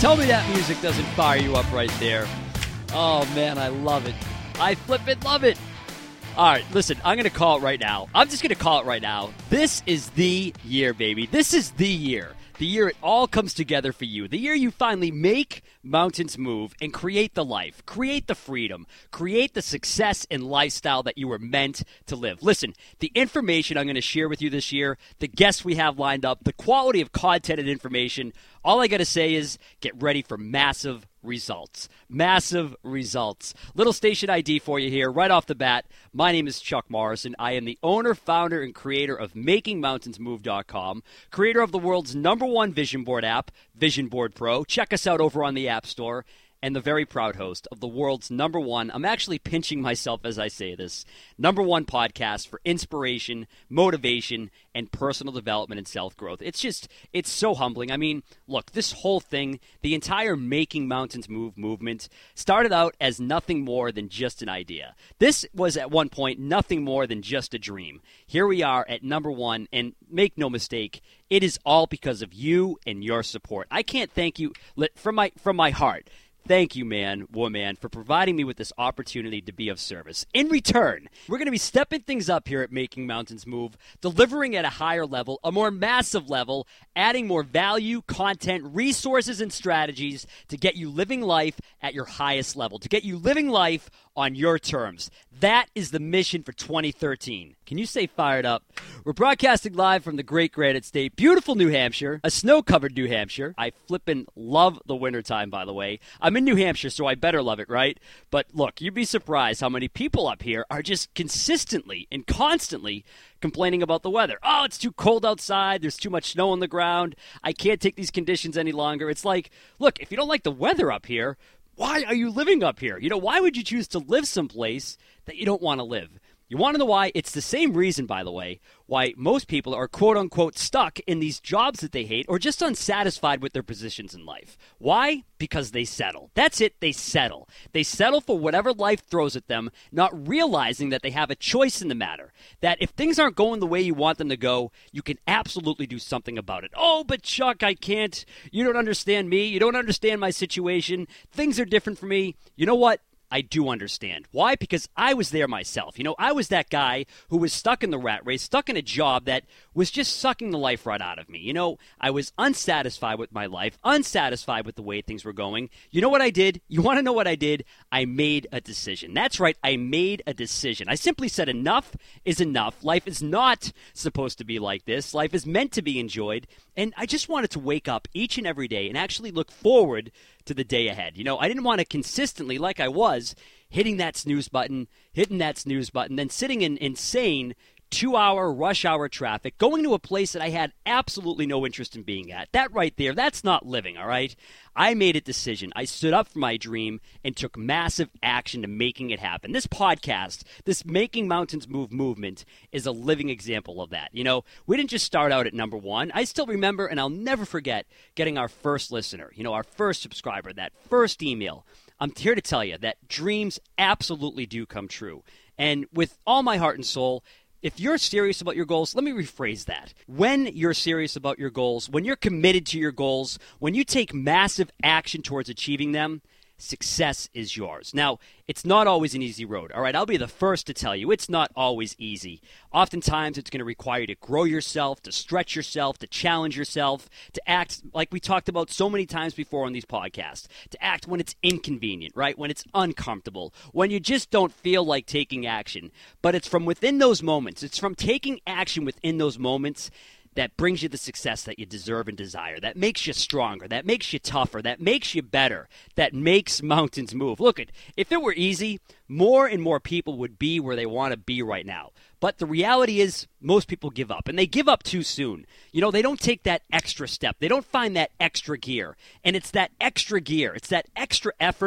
Tell me that music doesn't fire you up right there. Oh, man, I love it. I flippin' love it. All right, listen, I'm going to call it right now. I'm just going to call it right now. This is the year, baby. This is the year. The year it all comes together for you. The year you finally make mountains move and create the life, create the freedom, create the success and lifestyle that you were meant to live. Listen, the information I'm going to share with you this year, the guests we have lined up, the quality of content and information, all I got to say is get ready for massive results. Massive results. Little station ID for you here right off the bat. My name is Chuck Morrison. I am the owner, founder, and creator of MakingMountainsMove.com, creator of the world's #1 vision board app, Vision Board Pro. Check us out over on the App Store. And the very proud host of the world's #1, I'm actually pinching myself as I say this, #1 podcast for inspiration, motivation, and personal development and self-growth. It's so humbling. I mean, look, this whole thing, the entire Making Mountains Move movement started out as nothing more than just an idea. This was at one point nothing more than just a dream. Here we are at #1, and make no mistake, it is all because of you and your support. I can't thank you from my heart. Thank you, man, woman, for providing me with this opportunity to be of service. In return, we're going to be stepping things up here at Making Mountains Move, delivering at a higher level, a more massive level, adding more value, content, resources, and strategies to get you living life at your highest level, to get you living life on your terms. That is the mission for 2013. Can you say fired up? We're broadcasting live from the great Granite State, beautiful New Hampshire, a snow-covered New Hampshire. I flippin' love the wintertime, by the way. I'm in New Hampshire, so I better love it, right? But look, you'd be surprised how many people up here are just consistently and constantly complaining about the weather. Oh, it's too cold outside. There's too much snow on the ground. I can't take these conditions any longer. It's like, look, if you don't like the weather up here, why are you living up here? You know, why would you choose to live someplace that you don't want to live? You want to know why? It's the same reason, by the way, why most people are quote-unquote stuck in these jobs that they hate or just unsatisfied with their positions in life. Why? Because they settle. That's it. They settle. They settle for whatever life throws at them, not realizing that they have a choice in the matter. That if things aren't going the way you want them to go, you can absolutely do something about it. Oh, but Chuck, I can't. You don't understand me. You don't understand my situation. Things are different for me. You know what? I do understand. Why? Because I was there myself. You know, I was that guy who was stuck in the rat race, stuck in a job that was just sucking the life right out of me. You know, I was unsatisfied with my life, unsatisfied with the way things were going. You know what I did? You want to know what I did? I made a decision. That's right, I made a decision. I simply said enough is enough. Life is not supposed to be like this. Life is meant to be enjoyed. And I just wanted to wake up each and every day and actually look forward to the day ahead. You know, I didn't want to consistently, like I was, hitting that snooze button, then sitting in insane 2-hour rush hour traffic, going to a place that I had absolutely no interest in being at. That right there, that's not living, all right? I made a decision. I stood up for my dream and took massive action to making it happen. This podcast, this Making Mountains Move movement, is a living example of that. You know, we didn't just start out at #1. I still remember, and I'll never forget, getting our first listener, you know, our first subscriber, that first email. I'm here to tell you that dreams absolutely do come true. And with all my heart and soul, if you're serious about your goals, let me rephrase that. When you're serious about your goals, when you're committed to your goals, when you take massive action towards achieving them, success is yours. Now, it's not always an easy road, all right? I'll be the first to tell you, it's not always easy. Oftentimes, it's going to require you to grow yourself, to stretch yourself, to challenge yourself, to act like we talked about so many times before on these podcasts, to act when it's inconvenient, right? When it's uncomfortable, when you just don't feel like taking action. But it's from within those moments, it's from taking action within those moments that brings you the success that you deserve and desire, that makes you stronger, that makes you tougher, that makes you better, that makes mountains move. Look, if it were easy, more and more people would be where they want to be right now. But the reality is most people give up, and they give up too soon. You know, they don't take that extra step. They don't find that extra gear. And it's that extra gear, it's that extra effort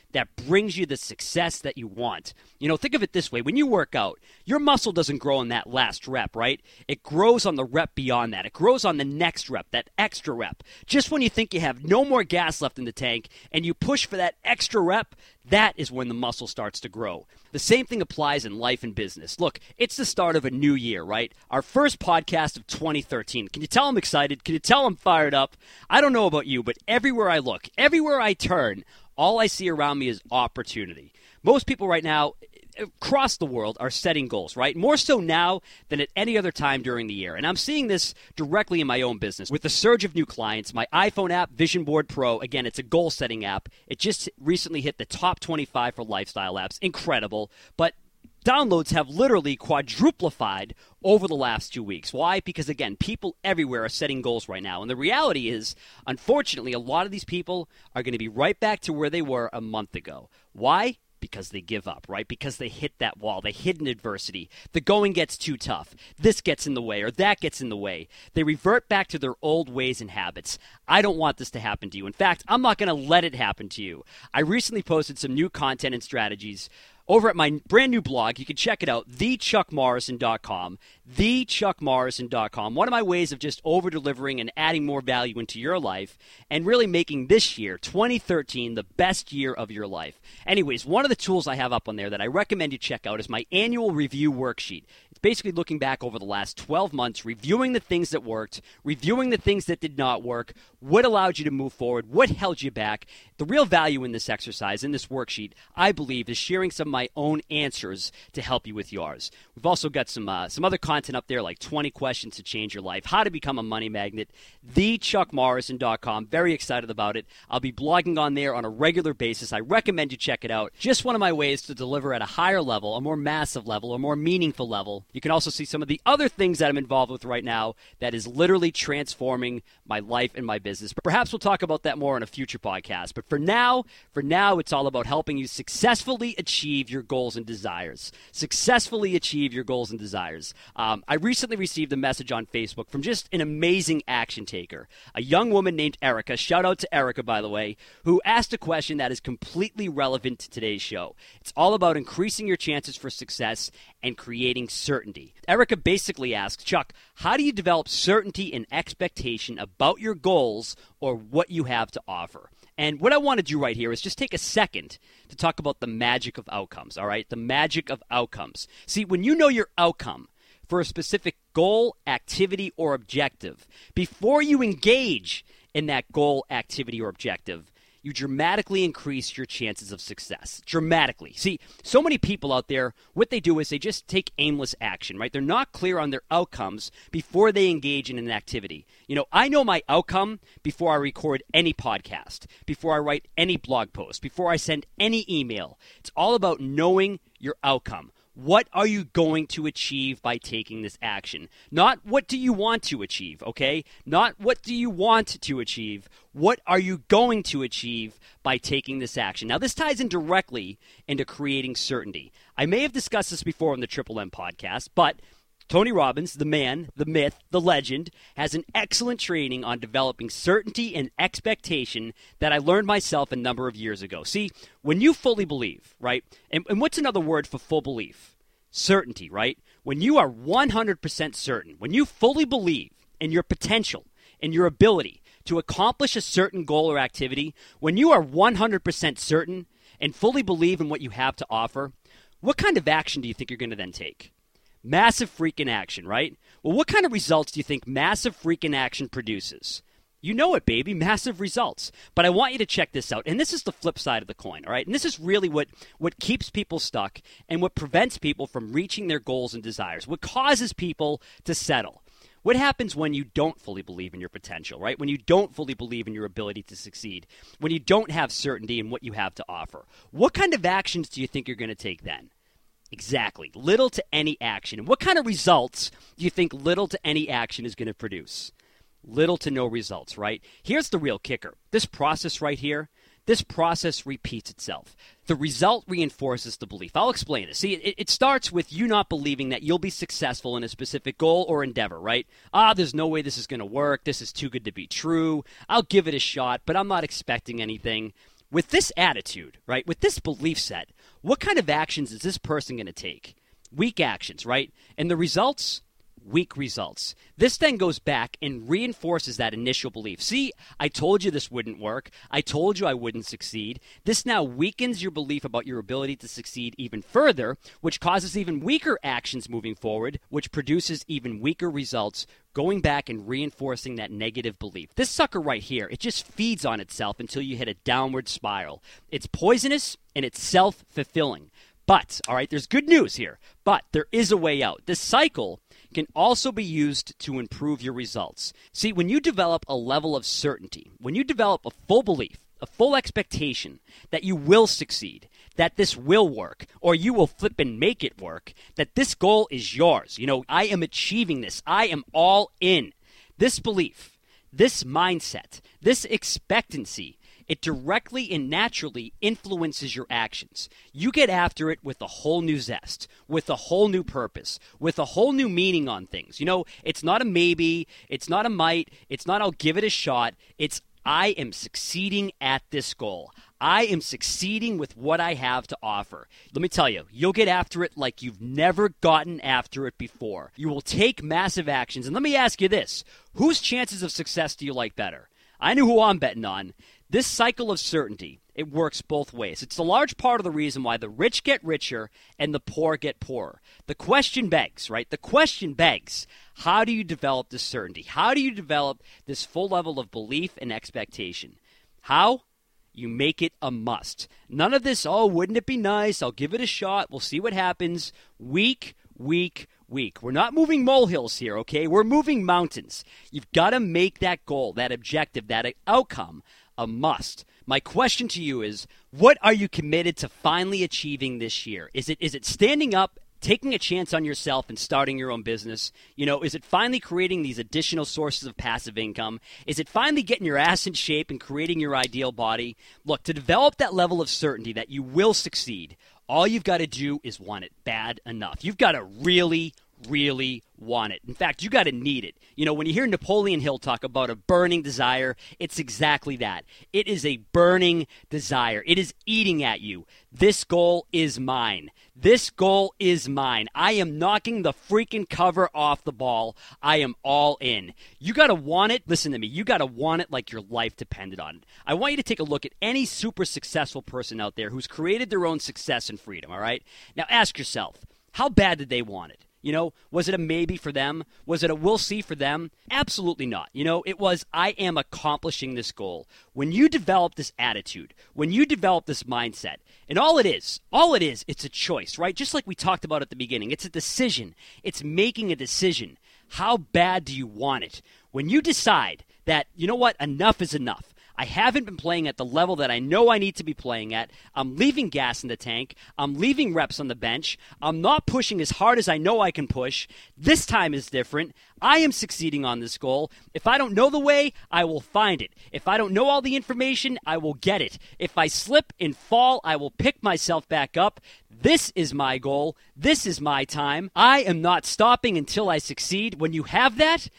that brings you the success that you want. Think of it this way. When you work out, your muscle doesn't grow in that last rep, right? It grows on the rep beyond that. It grows on the next rep, that extra rep. Just when you think you have no more gas left in the tank and you push for that extra rep, that is when the muscle starts to grow. The same thing applies in life and business. Look, it's the start of a new year, right? Our first podcast of 2013. Can you tell I'm excited? Can you tell I'm fired up? I don't know about you, but everywhere I look, everywhere I turn, all I see around me is opportunity. Most people right now across the world are setting goals, right? More so now than at any other time during the year. And I'm seeing this directly in my own business. With the surge of new clients, my iPhone app, Vision Board Pro, again, it's a goal-setting app. It just recently hit the top 25 for lifestyle apps. Incredible. But downloads have literally quadruplified over the last 2 weeks. Why? Because, again, people everywhere are setting goals right now. And the reality is, unfortunately, a lot of these people are going to be right back to where they were a month ago. Why? Because they give up, right? Because they hit that wall. They hit an adversity. The going gets too tough. This gets in the way or that gets in the way. They revert back to their old ways and habits. I don't want this to happen to you. In fact, I'm not going to let it happen to you. I recently posted some new content and strategies over at my brand new blog. You can check it out, thechuckmorrison.com, thechuckmorrison.com. One of my ways of just over-delivering and adding more value into your life and really making this year, 2013, the best year of your life. Anyways, one of the tools I have up on there that I recommend you check out is my annual review worksheet. It's basically looking back over the last 12 months, reviewing the things that worked, reviewing the things that did not work, what allowed you to move forward, what held you back. The real value in this exercise, in this worksheet, I believe, is sharing some of my own answers to help you with yours. We've also got some other content up there, like 20 questions to change your life, how to become a money magnet, thechuckmorrison.com. Very excited about it. I'll be blogging on there on a regular basis. I recommend you check it out. Just one of my ways to deliver at a higher level, a more massive level, a more meaningful level. You can also see some of the other things that I'm involved with right now that is literally transforming my life and my business. But perhaps we'll talk about that more in a future podcast. But for now, it's all about helping you successfully achieve your goals and desires. Successfully achieve your goals and desires. I recently received a message on Facebook from just an amazing action taker, a young woman named Erica. Shout out to Erica, by the way, who asked a question that is completely relevant to today's show. It's all about increasing your chances for success and creating certainty. Erica basically asks, Chuck, how do you develop certainty and expectation about your goals or what you have to offer? And what I want to do right here is just take a second to talk about the magic of outcomes, all right? The magic of outcomes. See, when you know your outcome for a specific goal, activity, or objective, before you engage in that goal, activity, or objective, you dramatically increase your chances of success. Dramatically. See, so many people out there, what they do is they just take aimless action, right? They're not clear on their outcomes before they engage in an activity. I know my outcome before I record any podcast, before I write any blog post, before I send any email. It's all about knowing your outcome. What are you going to achieve by taking this action? Not what do you want to achieve, okay? Not what do you want to achieve. What are you going to achieve by taking this action? Now, this ties in directly into creating certainty. I may have discussed this before on the Triple M podcast, but Tony Robbins, the man, the myth, the legend, has an excellent training on developing certainty and expectation that I learned myself a number of years ago. See, when you fully believe, right, and what's another word for full belief? Certainty, right? When you are 100% certain, when you fully believe in your potential, in your ability to accomplish a certain goal or activity, when you are 100% certain and fully believe in what you have to offer, what kind of action do you think you're going to then take? Massive freaking action, right? Well, what kind of results do you think massive freaking action produces? You know it, baby, massive results. But I want you to check this out. And this is the flip side of the coin, all right? And this is really what keeps people stuck and what prevents people from reaching their goals and desires, what causes people to settle. What happens when you don't fully believe in your potential, right? When you don't fully believe in your ability to succeed, when you don't have certainty in what you have to offer. What kind of actions do you think you're going to take then? Exactly. Little to any action. And what kind of results do you think little to any action is going to produce? Little to no results, right? Here's the real kicker. This process right here, this process repeats itself. The result reinforces the belief. I'll explain this. See, it starts with you not believing that you'll be successful in a specific goal or endeavor, right? There's no way this is going to work. This is too good to be true. I'll give it a shot, but I'm not expecting anything. with this attitude, right, with this belief set, what kind of actions is this person going to take? Weak actions, right? And the results? Weak results. This then goes back and reinforces that initial belief. See, I told you this wouldn't work. I told you I wouldn't succeed. This now weakens your belief about your ability to succeed even further, which causes even weaker actions moving forward, which produces even weaker results, going back and reinforcing that negative belief. This sucker right here, it just feeds on itself until you hit a downward spiral. It's poisonous and it's self-fulfilling. But, all right, there's good news here, but there is a way out. This cycle can also be used to improve your results. See, when you develop a level of certainty, when you develop a full belief, a full expectation that you will succeed, that this will work, or you will flip and make it work, that this goal is yours. You know, I am achieving this. I am all in. This belief, this mindset, this expectancy, it directly and naturally influences your actions. You get after it with a whole new zest, with a whole new purpose, with a whole new meaning on things. You know, it's not a maybe, it's not a might, it's not I'll give it a shot. It's I am succeeding at this goal. I am succeeding with what I have to offer. Let me tell you, you'll get after it like you've never gotten after it before. You will take massive actions. And let me ask you this, whose chances of success do you like better? I know who I'm betting on. This cycle of certainty, it works both ways. It's a large part of the reason why the rich get richer and the poor get poorer. The question begs, right? The question begs, how do you develop this certainty? How do you develop this full level of belief and expectation? How? You make it a must. None of this, oh, wouldn't it be nice? I'll give it a shot. We'll see what happens. Week. We're not moving molehills here, okay? We're moving mountains. You've got to make that goal, that objective, that outcome a must. My question to you is, what are you committed to finally achieving this year? Is it standing up, taking a chance on yourself and starting your own business? You know, is it finally creating these additional sources of passive income? Is it finally getting your ass in shape and creating your ideal body? Look, to develop that level of certainty that you will succeed, all you've got to do is want it bad enough. You've got to really want it. In fact, you got to need it. You know, when you hear Napoleon Hill talk about a burning desire, it's exactly that. It is a burning desire. It is eating at you. This goal is mine. This goal is mine. I am knocking the freaking cover off the ball. I am all in. You got to want it. Listen to me. You got to want it like your life depended on it. I want you to take a look at any super successful person out there who's created their own success and freedom, all right? Now ask yourself, how bad did they want it? You know, was it a maybe for them? Was it a we'll see for them? Absolutely not. You know, it was I am accomplishing this goal. When you develop this attitude, when you develop this mindset, and all it is, it's a choice, right? Just like we talked about at the beginning. It's a decision. It's making a decision. How bad do you want it? When you decide that, you know what, enough is enough. I haven't been playing at the level that I know I need to be playing at. I'm leaving gas in the tank. I'm leaving reps on the bench. I'm not pushing as hard as I know I can push. This time is different. I am succeeding on this goal. If I don't know the way, I will find it. If I don't know all the information, I will get it. If I slip and fall, I will pick myself back up. This is my goal. This is my time. I am not stopping until I succeed. When you have that,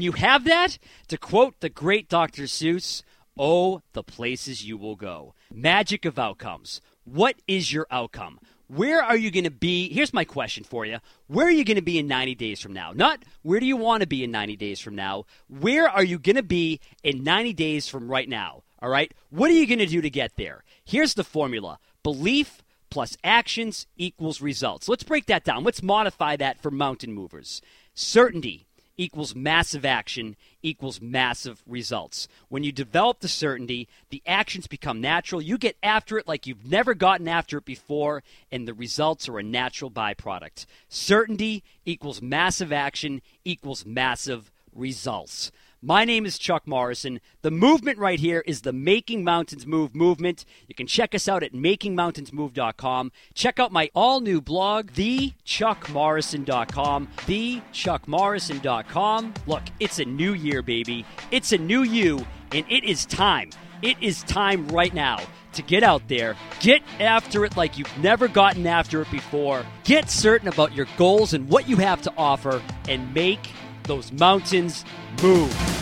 to quote the great Dr. Seuss, oh, the places you will go. Magic of outcomes. What is your outcome? Where are you going to be? Here's my question for you. Where are you going to be in 90 days from now? Not where do you want to be in 90 days from now? Where are you going to be in 90 days from right now? All right? What are you going to do to get there? Here's the formula. Belief plus actions equals results. Let's break that down. Let's modify that for mountain movers. Certainty equals massive action equals massive results. When you develop the certainty, the actions become natural. You get after it like you've never gotten after it before, and the results are a natural byproduct. Certainty equals massive action equals massive results. My name is Chuck Morrison. The movement right here is the Making Mountains Move movement. You can check us out at makingmountainsmove.com. Check out my all-new blog, thechuckmorrison.com, thechuckmorrison.com. Look, it's a new year, baby. It's a new you, and it is time. It is time right now to get out there, get after it like you've never gotten after it before, get certain about your goals and what you have to offer, and make those mountains move.